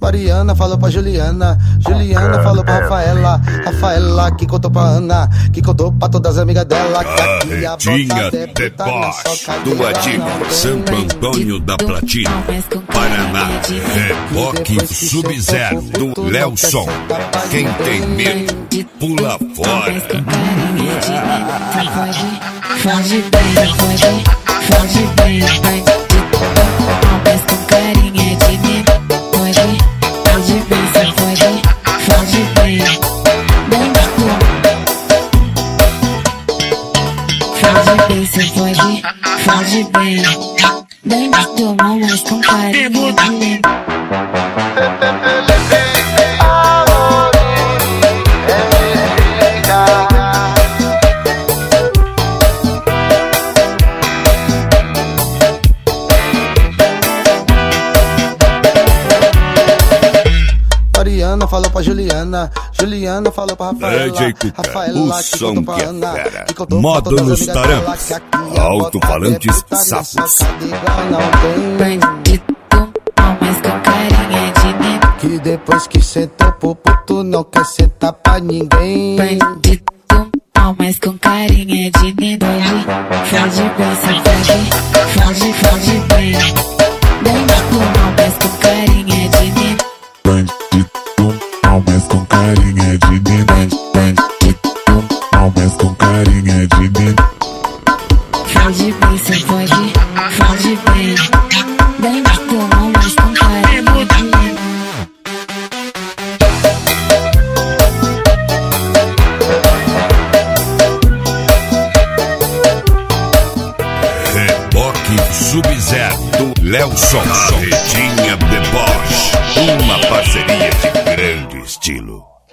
Mariana falou pra Juliana, Juliana falou pra Rafaela, Rafaela que contou pra Ana, que contou pra todas as amigas dela. Carretinha Deboche do Adílio, Santo Antônio da Platina, Paraná. Reboque Sub-Zero do Lelson. Quem tem medo, pula fora. Foge bem, foge bem, mas com carinha de mim. Foge bem, só foge bem, bem de tu. Foge bem, só foge bem, bem de tu, mas com carinha de mim. Mariana falou pra Juliana, Juliana falou pra Rafaela, Rafaela que contou pra Ana, que contou pra todas as amigas dela. Alto-falantes sapos. Bandido, mas com carinha de mim. Que depois que sentou pro puto não quer sentar pra ninguém. Bandido, mas com carinha de mim. Foge bem, só foge bem, bem de tu, mas com carinha de mim. Mas com carinha de mim, mas com carinha de mim. Foge bem, só foge bem, bem de tu, mas com carinha de mim. Reboque Sub-Zero do Lelson. Carretinha Deboche, uma parceria de grande estilo.